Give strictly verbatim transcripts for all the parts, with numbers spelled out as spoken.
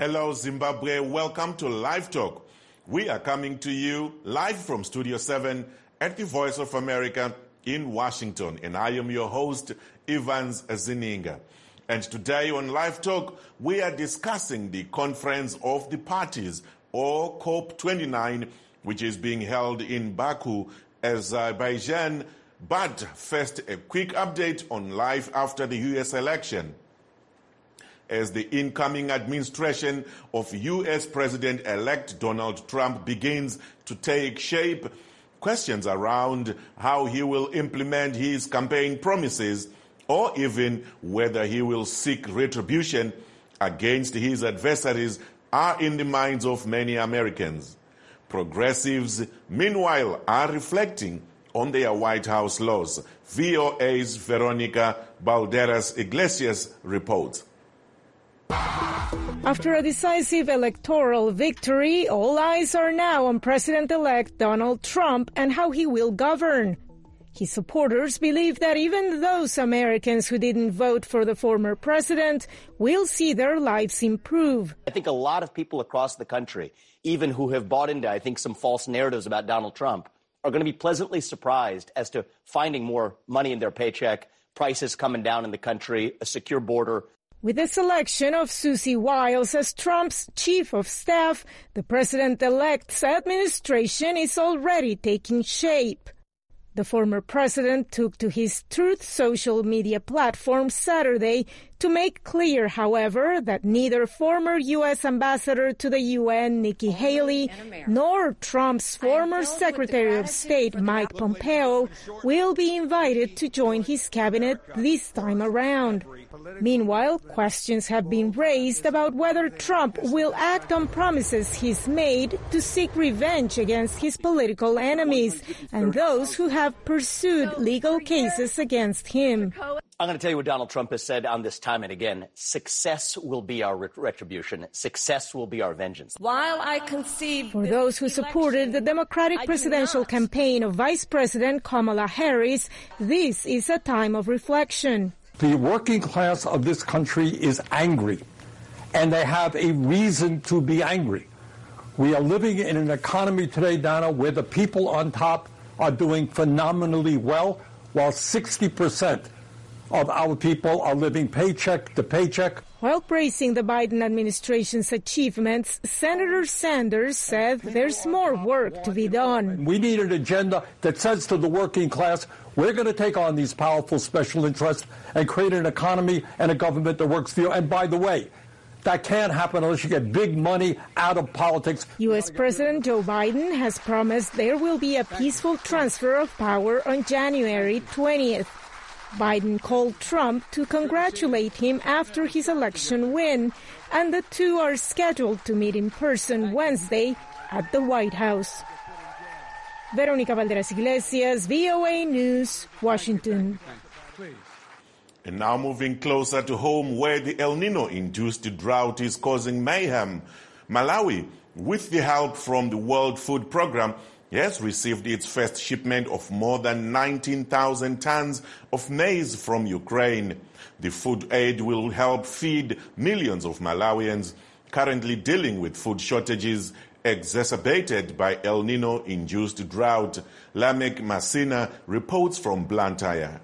Hello, Zimbabwe. Welcome to Live Talk. We are coming to you live from Studio seven at the Voice of America in Washington. And I am your host, Evans Zininga. And today on Live Talk, we are discussing the Conference of the Parties, or COP twenty-nine, which is being held in Baku, Azerbaijan. But first, a quick update on life after the U S election. As the incoming administration of U S President-elect Donald Trump begins to take shape, questions around how he will implement his campaign promises, or even whether he will seek retribution against his adversaries, are in the minds of many Americans. Progressives, meanwhile, are reflecting on their White House laws. V O A's Veronica Balderas Iglesias reports. After a decisive electoral victory, all eyes are now on President-elect Donald Trump and how he will govern. His supporters believe that even those Americans who didn't vote for the former president will see their lives improve. I think a lot of people across the country, even who have bought into, I think, some false narratives about Donald Trump, are going to be pleasantly surprised as to finding more money in their paycheck, prices coming down in the country, a secure border. With the selection of Susie Wiles as Trump's chief of staff, the president-elect's administration is already taking shape. The former president took to his Truth social media platform Saturday to make clear, however, that neither former U S ambassador to the U N, Nikki Haley, nor Trump's former Secretary of State, Mike Pompeo, will be invited to join his cabinet this time around. Meanwhile, questions have been raised about whether Trump will act on promises he's made to seek revenge against his political enemies and those who have pursued legal cases against him. I'm going to tell you what Donald Trump has said on this time and again. Success will be our retribution. Success will be our vengeance. While I concede for those who supported the Democratic presidential campaign of Vice President Kamala Harris, this is a time of reflection. The working class of this country is angry, and they have a reason to be angry. We are living in an economy today, Donna, where the people on top are doing phenomenally well, while sixty percent of our people are living paycheck to paycheck. While praising the Biden administration's achievements, Senator Sanders said there's more work to be done. We need an agenda that says to the working class, we're going to take on these powerful special interests and create an economy and a government that works for you. And by the way, that can't happen unless you get big money out of politics. U S President Joe Biden has promised there will be a peaceful transfer of power on January twentieth. Biden called Trump to congratulate him after his election win, and the two are scheduled to meet in person Wednesday at the White House. Veronica Balderas Iglesias, V O A News, Washington. And now moving closer to home, where the El Nino-induced drought is causing mayhem. Malawi, with the help from the World Food Programme, has received its first shipment of more than nineteen thousand tons of maize from Ukraine. The food aid will help feed millions of Malawians currently dealing with food shortages exacerbated by El Nino-induced drought. Lamek Masina reports from Blantyre.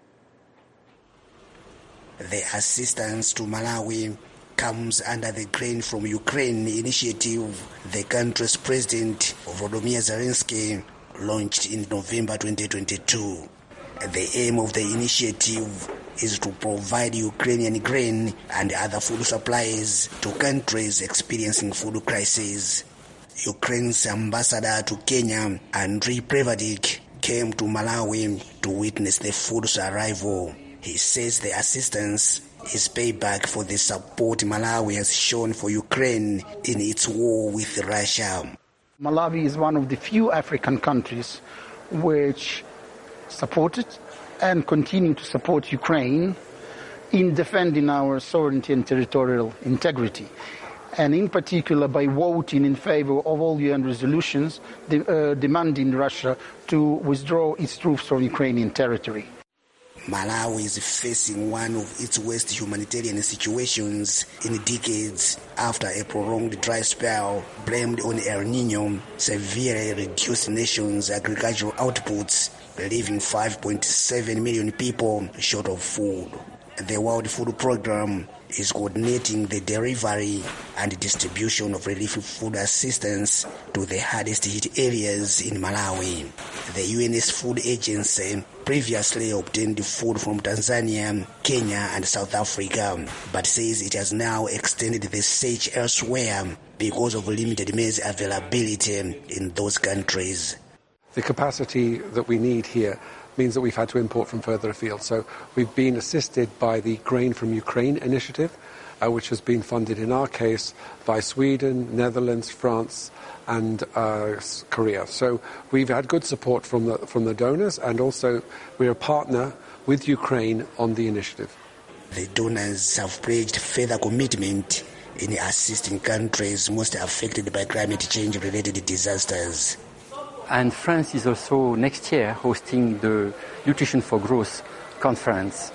The assistance to Malawi comes under the Grain from Ukraine initiative the country's president, Volodymyr Zelensky, launched in November twenty twenty-two. The aim of the initiative is to provide Ukrainian grain and other food supplies to countries experiencing food crises. Ukraine's ambassador to Kenya, Andriy Prevadik, came to Malawi to witness the food's arrival. He says the assistance is payback for the support Malawi has shown for Ukraine in its war with Russia. Malawi is one of the few African countries which supported and continue to support Ukraine in defending our sovereignty and territorial integrity, and in particular by voting in favor of all U N resolutions de- uh, demanding Russia to withdraw its troops from Ukrainian territory. Malawi is facing one of its worst humanitarian situations in decades after a prolonged dry spell blamed on El Nino severely reduced nation's agricultural outputs, leaving five point seven million people short of food. The World Food Programme is coordinating the delivery and distribution of relief food assistance to the hardest hit areas in Malawi. The U N S Food Agency previously obtained food from Tanzania, Kenya, and South Africa, but says it has now extended the search elsewhere because of limited maize availability in those countries. The capacity that we need here means that we've had to import from further afield. So we've been assisted by the Grain from Ukraine initiative, uh, which has been funded in our case by Sweden, Netherlands, France, and uh, Korea. So we've had good support from the, from the donors, and also we're a partner with Ukraine on the initiative. The donors have pledged further commitment in assisting countries most affected by climate change-related disasters. And France is also next year hosting the Nutrition for Growth conference.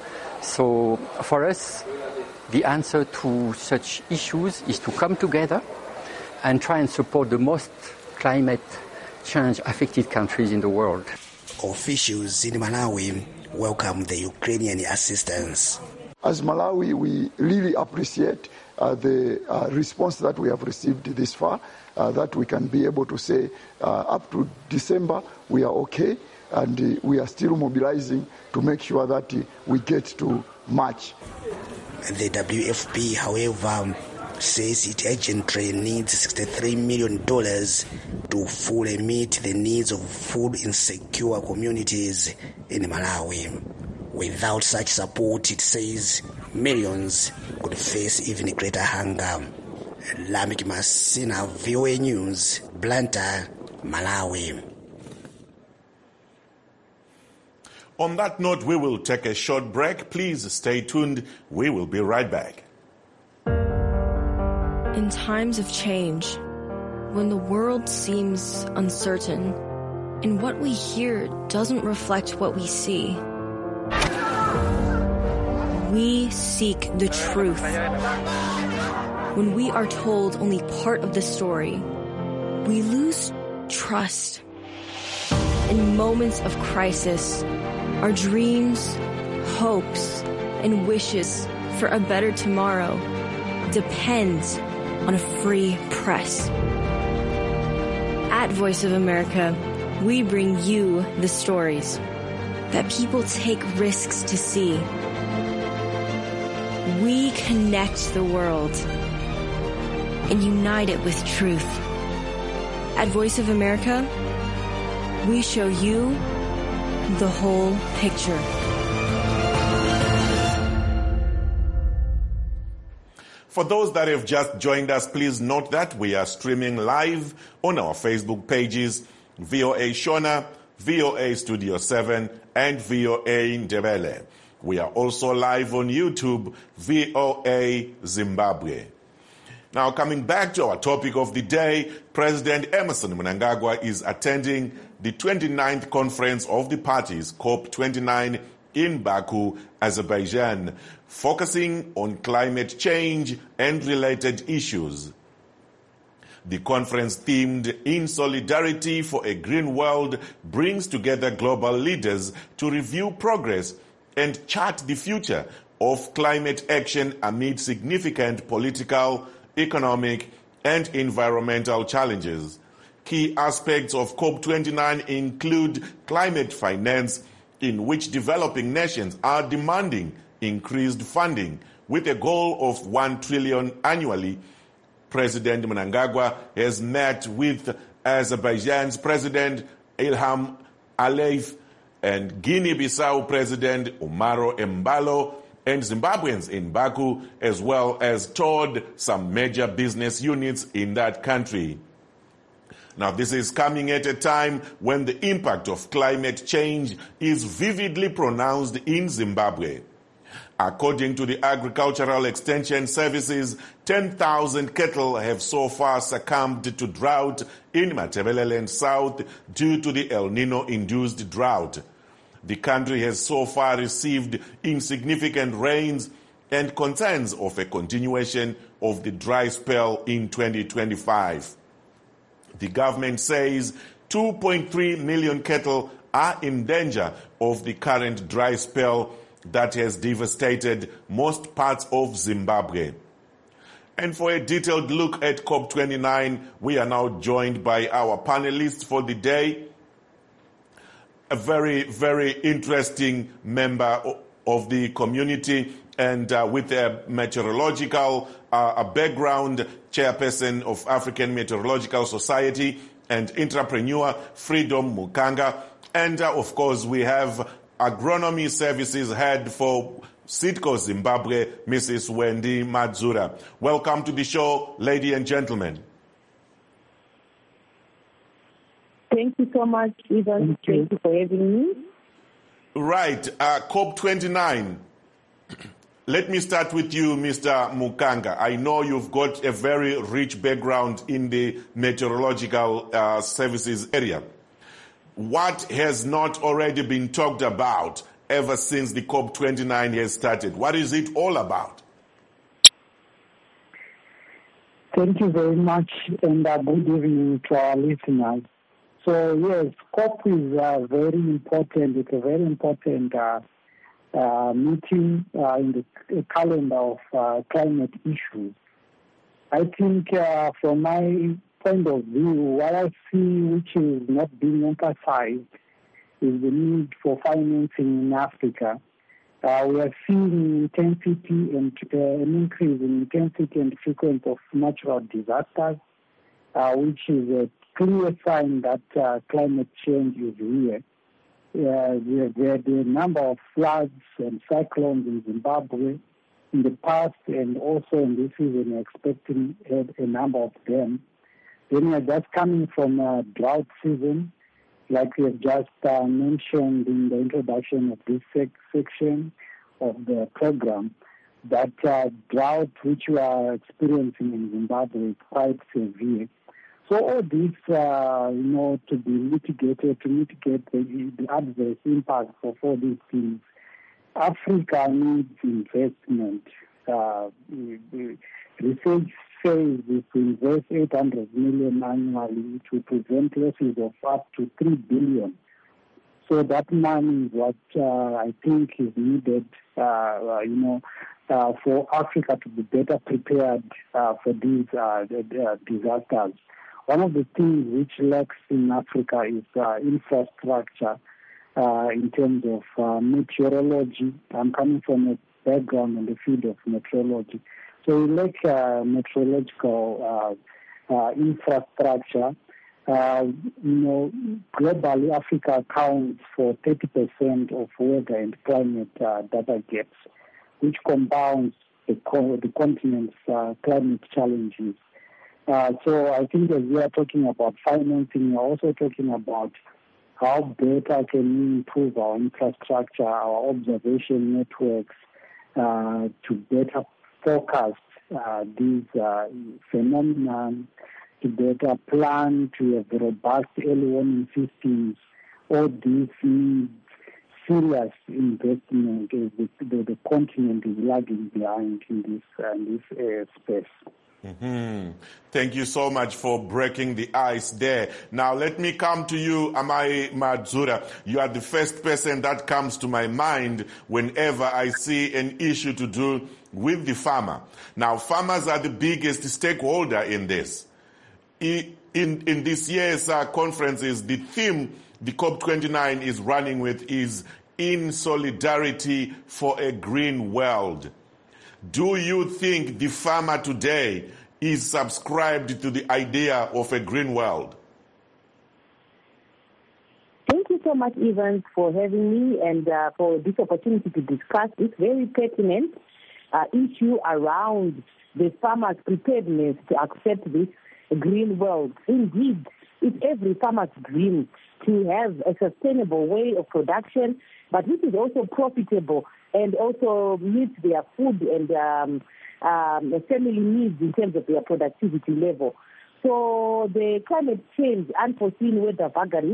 So for us, the answer to such issues is to come together and try and support the most climate change affected countries in the world. Officials in Malawi welcome the Ukrainian assistance. As Malawi, we really appreciate uh, the uh, response that we have received this far, uh, that we can be able to say uh, up to December we are okay, and uh, we are still mobilizing to make sure that uh, we get to March. The W F P, however, says it urgently needs sixty-three million dollars to fully meet the needs of food insecure communities in Malawi. Without such support, it says, millions could face even greater hunger. Lamik Masina, V O A News, Blantyre, Malawi. On that note, we will take a short break. Please stay tuned. We will be right back. In times of change, when the world seems uncertain and what we hear doesn't reflect what we see, we seek the truth. When we are told only part of the story, we lose trust. In moments of crisis, our dreams, hopes, and wishes for a better tomorrow depend on a free press. At Voice of America, we bring you the stories that people take risks to see. We connect the world and unite it with truth. At Voice of America, we show you the whole picture. For those that have just joined us, please note that we are streaming live on our Facebook pages, V O A Shona, V O A Studio seven, and V O A Ndebele. We are also live on YouTube, V O A Zimbabwe. Now, coming back to our topic of the day, President Emmerson Mnangagwa is attending the twenty-ninth Conference of the Parties, COP twenty-nine, in Baku, Azerbaijan, focusing on climate change and related issues. The conference, themed In Solidarity for a Green World, brings together global leaders to review progress and chart the future of climate action amid significant political, economic, and environmental challenges. Key aspects of COP twenty-nine include climate finance, in which developing nations are demanding increased funding with a goal of one trillion dollars annually. President Mnangagwa has met with Azerbaijan's President Ilham Aliyev and Guinea-Bissau President Umaro Embalo and Zimbabweans in Baku, as well as toured some major business units in that country. Now, this is coming at a time when the impact of climate change is vividly pronounced in Zimbabwe. According to the Agricultural Extension Services, ten thousand cattle have so far succumbed to drought in Matabeleland South due to the El Nino-induced drought. The country has so far received insignificant rains and concerns of a continuation of the dry spell in twenty twenty-five. The government says two point three million cattle are in danger of the current dry spell that has devastated most parts of Zimbabwe. And for a detailed look at COP twenty-nine, we are now joined by our panelists for the day. A very, very interesting member of the community and uh, with a meteorological uh, a background, chairperson of African Meteorological Society and entrepreneur Freedom Mukanga. And uh, of course, we have agronomy services head for Sitco Zimbabwe, Missus Wendy Madzura. Welcome to the show, ladies and gentlemen. Thank you so much, Ivan. Thank you, Thank you for having me. Right, uh, COP twenty-nine. Let me start with you, Mister Mukanga. I know you've got a very rich background in the meteorological uh, services area. What has not already been talked about ever since the COP twenty-nine has started? What is it all about? Thank you very much, and uh, good evening to our listeners. So, yes, COP is uh, very important. It's a very important uh, uh, meeting uh, in the calendar of uh, climate issues. I think uh, from my point of view, what I see which is not being emphasized is the need for financing in Africa. Uh, we are seeing intensity and uh, an increase in intensity and frequency of natural disasters, uh, which is a clear sign that uh, climate change is here. Uh, there, there are a number of floods and cyclones in Zimbabwe in the past, and also in this season we're expecting a, a number of them. Then we're just coming from a drought season, like we have just uh, mentioned in the introduction of this sec- section of the program, that uh, drought which we are experiencing in Zimbabwe is quite severe. So all this, uh, you know, to be mitigated, to mitigate the, the adverse impacts of all these things, Africa needs investment. Uh, research says if we invest eight hundred million annually, it will prevent losses of up to three billion. So that money is what uh, I think is needed, uh, you know, uh, for Africa to be better prepared uh, for these uh, disasters. One of the things which lacks in Africa is uh, infrastructure uh, in terms of uh, meteorology. I'm coming from a background in the field of meteorology. So we lack uh, meteorological uh, uh, infrastructure. Uh, you know, globally, Africa accounts for thirty percent of weather and climate uh, data gaps, which compounds the, co- the continent's uh, climate challenges. Uh, so I think as we are talking about financing, we're also talking about how better can we improve our infrastructure, our observation networks, uh, to better forecast uh, these uh, phenomena, to better plan, to have robust early warning systems. All these need serious investment. The, the, the continent is lagging behind in this, uh, in this uh, space. Mm-hmm. Thank you so much for breaking the ice there. Now let me come to you, Amai Madzura. You are the first person that comes to my mind whenever I see an issue to do with the farmer. Now farmers are the biggest stakeholder in this. In, in this year's uh, conferences, the theme the COP twenty-nine is running with is In Solidarity for a Green World. Do you think the farmer today is subscribed to the idea of a green world? Thank you so much, Evans, for having me and uh, for this opportunity to discuss this very pertinent uh, issue around the farmers' preparedness to accept this green world. Indeed, it's every farmer's dream to have a sustainable way of production, but this is also profitable and also meet their food and um, um, family needs in terms of their productivity level. So the climate change, unforeseen weather vagaries,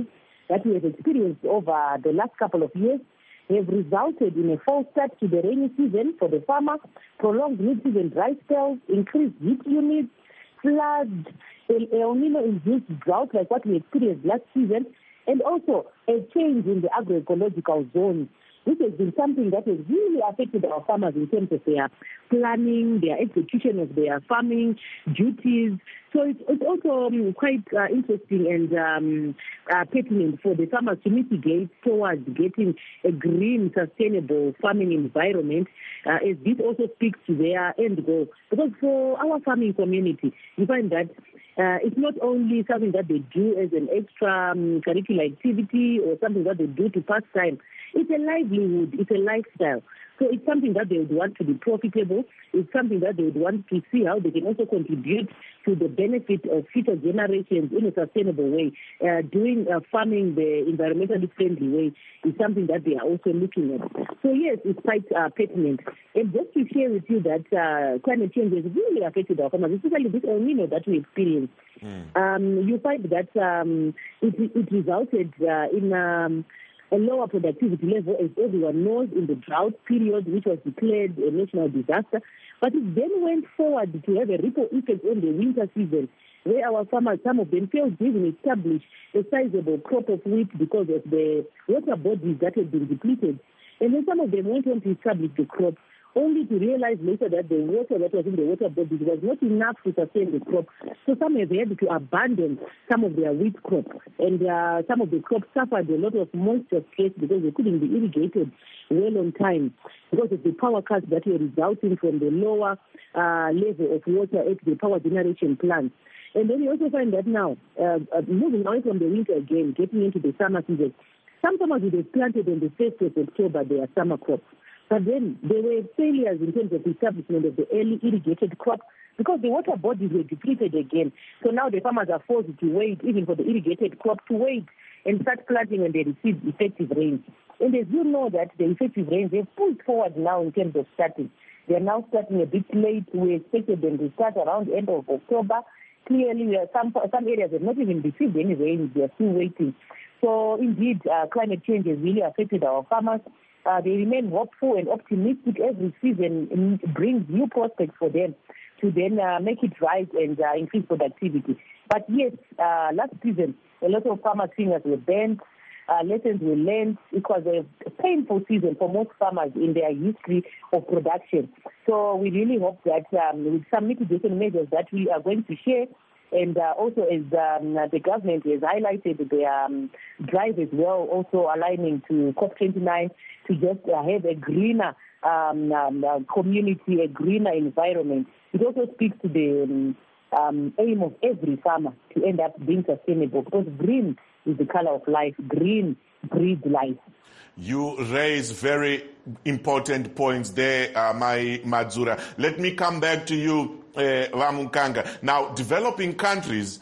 that we have experienced over the last couple of years have resulted in a false start to the rainy season for the farmer, prolonged mid-season dry spells, increased heat units, floods, El Nino-induced drought like what we experienced last season, and also a change in the agroecological zones. This has been something that has really affected our farmers in terms of their planning, their execution of their farming duties. So it's, it's also um, quite uh, interesting and um, uh, pertinent for the farmers to mitigate towards getting a green, sustainable farming environment, uh, as this also speaks to their end goal. Because for our farming community, you find that Uh, it's not only something that they do as an extra um, curricular activity or something that they do to pass time. It's a livelihood. It's a lifestyle. So it's something that they would want to be profitable. It's something that they would want to see how they can also contribute to the benefit of future generations in a sustainable way. Uh, doing uh, farming the environmentally friendly way is something that they are also looking at. So yes, it's quite uh, pertinent. And just to share with you that uh, climate change has really affected our farmers, especially this El Nino that we experienced. Mm. Um, you find that um, it, it resulted uh, in um, a lower productivity level, as everyone knows, in the drought period, which was declared a national disaster. But it then went forward to have a ripple effect on the winter season, where our farmers, some of them failed to even establish a sizable crop of wheat because of the water bodies that had been depleted. And then some of them went on to establish the crop, only to realize later that the water that was in the water bodies was not enough to sustain the crop. So some have had to abandon some of their wheat crops, and uh, some of the crops suffered a lot of moisture stress because they couldn't be irrigated well on time because of the power cuts that were resulting from the lower uh, level of water at the power generation plants. And then you also find that now, uh, uh, moving away from the winter again, getting into the summer season, some farmers would have planted on the first of October their summer crops. But then there were failures in terms of the establishment of the early irrigated crop because the water bodies were depleted again. So now the farmers are forced to wait, even for the irrigated crop, to wait and start planting when they receive effective rains. And as you know that the effective rains, they've pushed forward now in terms of starting. They are now starting a bit late. We expected them to start around the end of October. Clearly, some, some areas have not even received any rains. They are still waiting. So indeed, uh, climate change has really affected our farmers. Uh, they remain hopeful and optimistic. Every season brings new prospects for them to then uh, make it right and uh, increase productivity. But yes, uh, last season, a lot of farmers' fingers were bent, uh, lessons were learned. It was a painful season for most farmers in their history of production. So we really hope that um, with some mitigation measures that we are going to share, and uh, also as um, the government has highlighted their um, drive as well, also aligning to COP twenty-nine to just uh, have a greener um, um, uh, community, a greener environment. It also speaks to the um, um, aim of every farmer to end up being sustainable, because green is the color of life. Green breeds life. You raise very important points there, uh, my Madzura. Let me come back to you, uh, Vamunkanga. Now, developing countries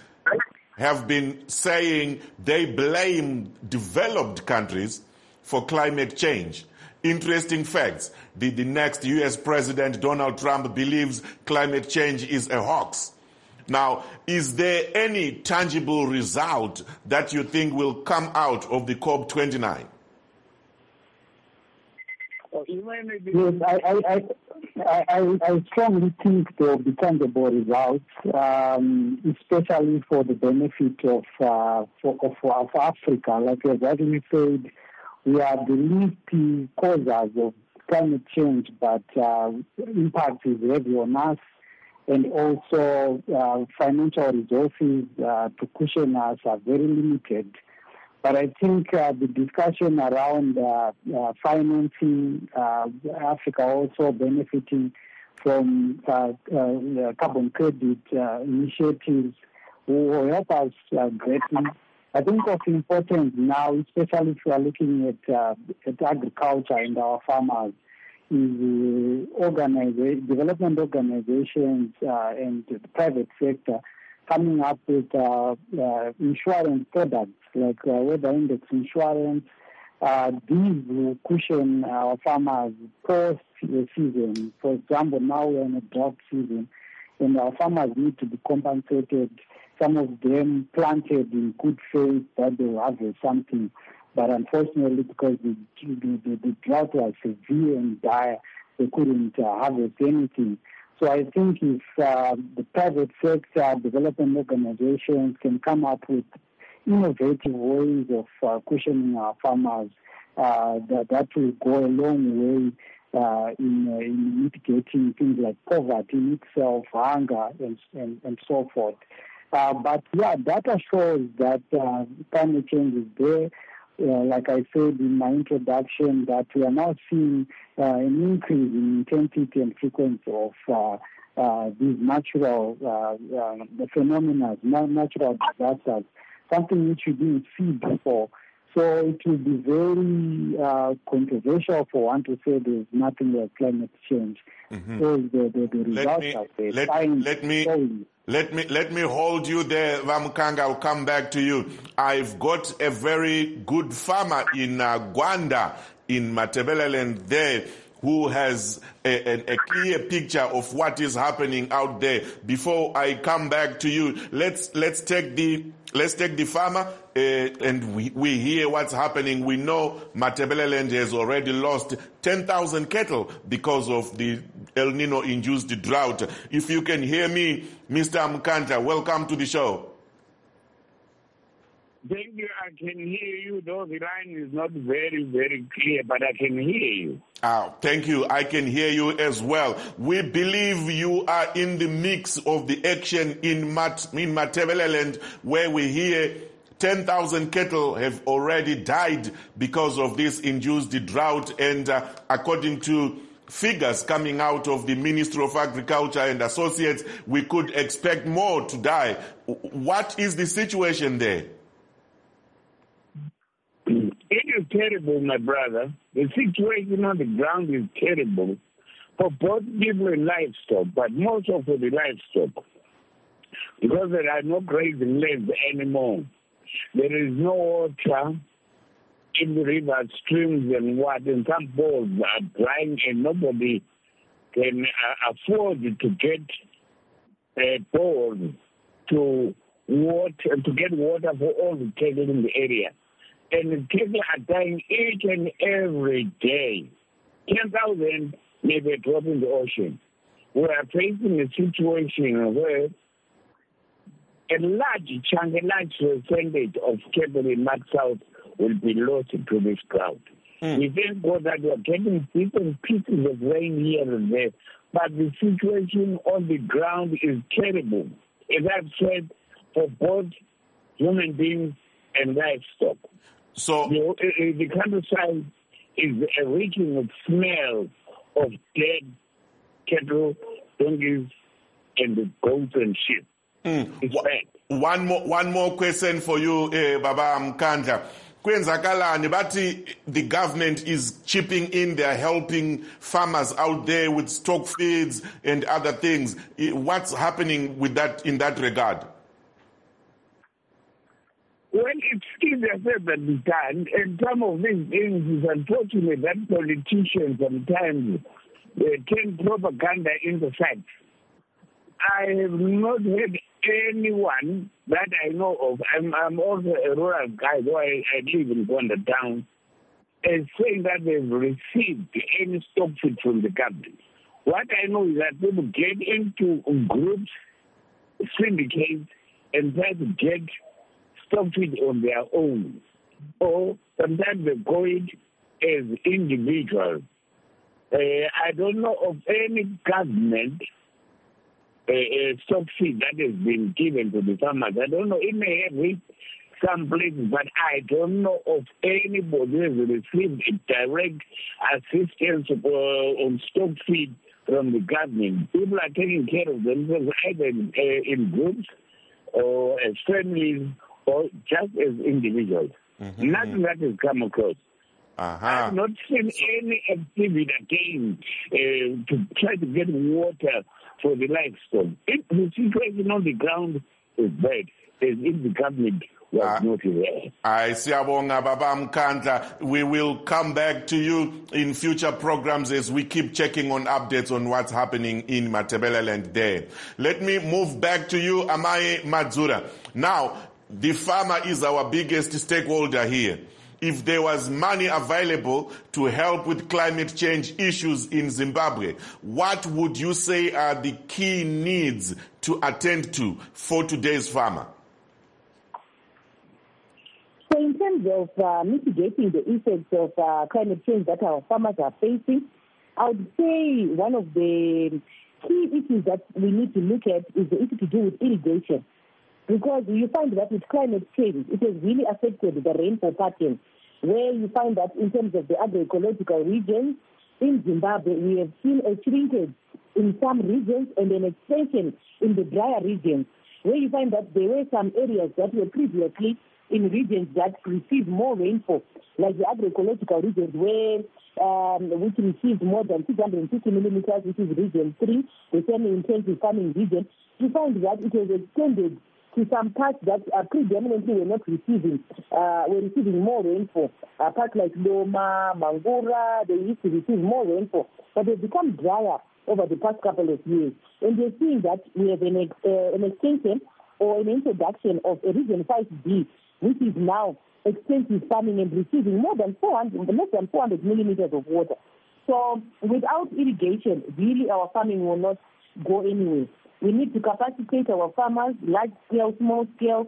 have been saying they blame developed countries for climate change. Interesting facts. The, the next U S President, Donald Trump, believes climate change is a hoax. Now, is there any tangible result that you think will come out of the COP twenty-nine? Yes, I, I, I, I, I strongly think there will be tangible results, um, especially for the benefit of, uh, for, of, of Africa. Like as rightly said, we are the least causes of climate change, but uh, impact is heavy on us, and also uh, financial resources uh, to cushion us are very limited. But I think uh, the discussion around uh, uh, financing, uh, Africa also benefiting from uh, uh, carbon credit uh, initiatives will help us uh, greatly. I think what's important now, especially if we are looking at, uh, at agriculture and our farmers, is uh, organiza- development organizations uh, and the private sector coming up with uh, uh, insurance products like uh, weather index insurance. Uh, these will cushion our farmers post the season. For example, now we're in a drought season, and our farmers need to be compensated some of them planted in good faith that they will harvest something. But unfortunately, because the, the, the, the drought was severe and dire, they couldn't uh, harvest anything. So I think if uh, the private sector, development organizations can come up with innovative ways of uh, cushioning our farmers, uh, that, that will go a long way uh, in, uh, in mitigating things like poverty itself, hunger, and, and, and so forth. Uh, but yeah, data shows that uh, climate change is there. Uh, like I said in my introduction, that we are now seeing uh, an increase in intensity and frequency of uh, uh, these natural uh, uh, the phenomena, natural disasters, something which we didn't see before. So it will be very uh, controversial for one to say there's nothing like climate change. Mm-hmm. So the, the, the results me, are there. Let, let me... Showing. Let me let me hold you there, Vamukanga. I'll come back to you. I've got a very good farmer in uh, Gwanda, in Matabeleland there, who has a, a, a clear picture of what is happening out there. Before I come back to you, let's let's take the let's take the farmer uh, and we, we hear what's happening. We know Matabeleland has already lost ten thousand cattle because of the El Nino-induced drought. If you can hear me, Mister Mkanta, welcome to the show. Thank you. I can hear you, though the line is not very, very clear, but I can hear you. Oh, thank you. I can hear you as well. We believe you are in the mix of the action in Mat in Matabeleland, where we hear ten thousand cattle have already died because of this induced drought, and uh, according to figures coming out of the Ministry of Agriculture and Associates, we could expect more to die. What is the situation there? It is terrible, my brother. The situation on the ground is terrible for both people and livestock, but more so for the livestock, because there are no grazing lands anymore. There is no water in the rivers, streams, and what, and some bowls are drying, and nobody can uh, afford to get a bowl to water to get water for all the cattle in the area. And the cattle are dying each and every day. ten thousand may be dropped in the ocean. We are facing a situation where a large chunk, a large percentage of cattle in Mad South will be lost to this drought. Mm. We thank God that we are getting bits and pieces of rain here and there, but the situation on the ground is terrible, as I've said, for both human beings and livestock. So the, uh, the countryside is reeking with smell of dead cattle, donkeys, and the goats and sheep. Mm. It's bad. One more, one more question for you, eh, Baba Mkanta. Kwenzakalani, bati the government is chipping in, they're helping farmers out there with stock feeds and other things. What's happening with that in that regard? Well, it's easier said than done, and some of these things is unfortunate that politicians sometimes they turn propaganda into facts. I have not heard anyone that I know of, I'm, I'm also a rural guy, though I, I live in Gwanda town, is saying that they've received any stock feed from the government. What I know is that people get into groups, syndicates, and try to get stock feed on their own. Or sometimes they go in as individuals. Uh, I don't know of any government uh, uh, stock feed that has been given to the farmers. I don't know. It may have reached some places, but I don't know of anybody who has received a direct assistance uh, on stock feed from the government. People are taking care of themselves either in, uh, in groups or as families or just as individuals. Mm-hmm. Nothing that has come across. Uh-huh. I have not seen any activity again uh, to try to get water for the livestock. If the situation on the ground is bad, as if the government was not there. I siyabonga Baba Mkandla. We will come back to you in future programs as we keep checking on updates on what's happening in Matabeleland there. Let me move back to you, Amai Madzura. Now, the farmer is our biggest stakeholder here. If there was money available to help with climate change issues in Zimbabwe, what would you say are the key needs to attend to for today's farmer? So in terms of uh, mitigating the effects of uh, climate change that our farmers are facing, I would say one of the key issues that we need to look at is the issue to do with irrigation. Because you find that with climate change, it has really affected the rainfall pattern, where you find that in terms of the agroecological regions in Zimbabwe, we have seen a shrinkage in some regions and an extension in the drier regions, where you find that there were some areas that were previously in regions that received more rainfall, like the agroecological regions where um, which received more than six hundred fifty millimeters, which is region three, the semi-intensive farming region. You find that it was extended to some parts that uh, predominantly were not receiving, uh, were receiving more rainfall. Uh, parts like Loma, Mangura, they used to receive more rainfall, but they've become drier over the past couple of years. And we're seeing that we have an, ex- uh, an extension or an introduction of a region five B, which is now extensive farming and receiving more than four hundred, less than four hundred millimeters of water. So without irrigation, really our farming will not go anywhere. We need to capacitate our farmers, large scale, small scale,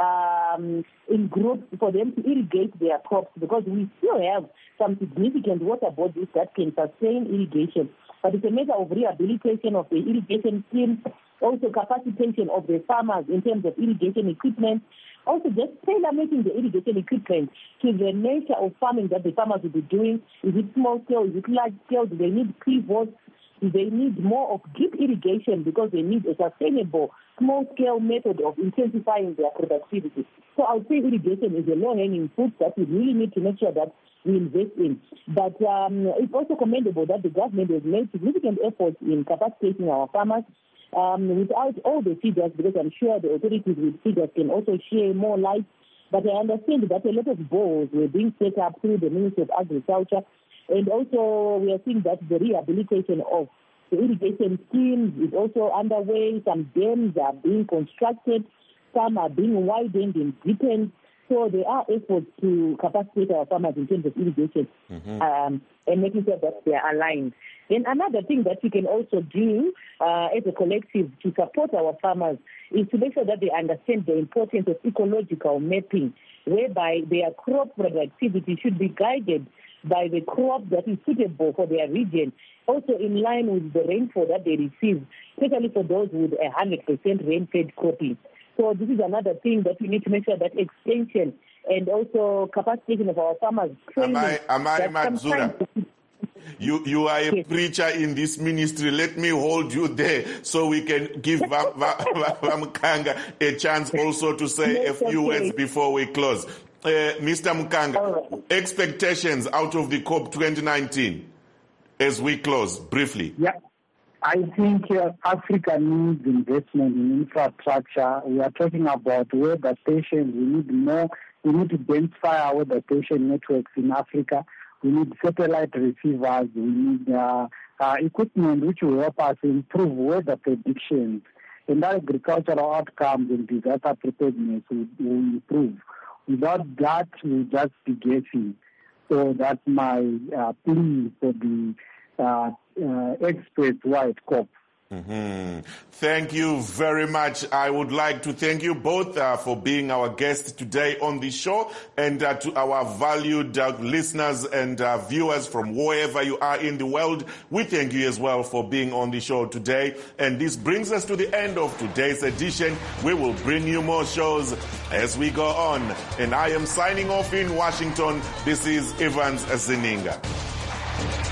um, in groups for them to irrigate their crops, because we still have some significant water bodies that can sustain irrigation. But it's a matter of rehabilitation of the irrigation schemes, also capacitation of the farmers in terms of irrigation equipment, also just tailor-making the irrigation equipment to the nature of farming that the farmers will be doing. Is it small scale? Is it large scale? Do they need pivots? Do they need more of drip irrigation because they need a sustainable, small-scale method of intensifying their productivity? So I would say irrigation is a low-hanging fruit that we really need to make sure that we invest in. But um, it's also commendable that the government has made significant efforts in capacitating our farmers. Um, without all the figures, because I'm sure the authorities with figures can also share more light, but I understand that a lot of boreholes were being set up through the Ministry of Agriculture, and also we are seeing that the rehabilitation of the irrigation schemes is also underway. Some dams are being constructed, some are being widened and deepened. So there are efforts to capacitate our farmers in terms of irrigation, mm-hmm. um, and making sure that they are aligned. Then another thing that we can also do uh, as a collective to support our farmers is to make sure that they understand the importance of ecological mapping, whereby their crop productivity should be guided by the crop that is suitable for their region, also in line with the rainfall that they receive, especially for those with one hundred percent rain-fed cropping. So this is another thing that we need to make sure that extension and also capacitation of our farmers. Am I, am I Madzura? You you are a yes. preacher in this ministry. Let me hold you there so we can give Mkanga a chance also to say yes, a few okay. words before we close. Uh, Mister Mkanga, right. expectations out of the COP twenty nineteen as we close, briefly. Yeah, I think uh, Africa needs investment in infrastructure. We are talking about weather stations. We need more. We need to densify our weather station networks in Africa. We need satellite receivers. We need uh, uh, equipment which will help us improve weather predictions. And our agricultural outcomes and disaster preparedness will, will improve. Without that, we'll just be guessing. So that's my uh, plea for the uh, uh, experts who are at COP. Mm-hmm. Thank you very much. I would like to thank you both uh, for being our guests today on the show, and uh, to our valued uh, listeners and uh, viewers from wherever you are in the world. We thank you as well for being on the show today. And this brings us to the end of today's edition. We will bring you more shows as we go on. And I am signing off in Washington. This is Evans Zininga.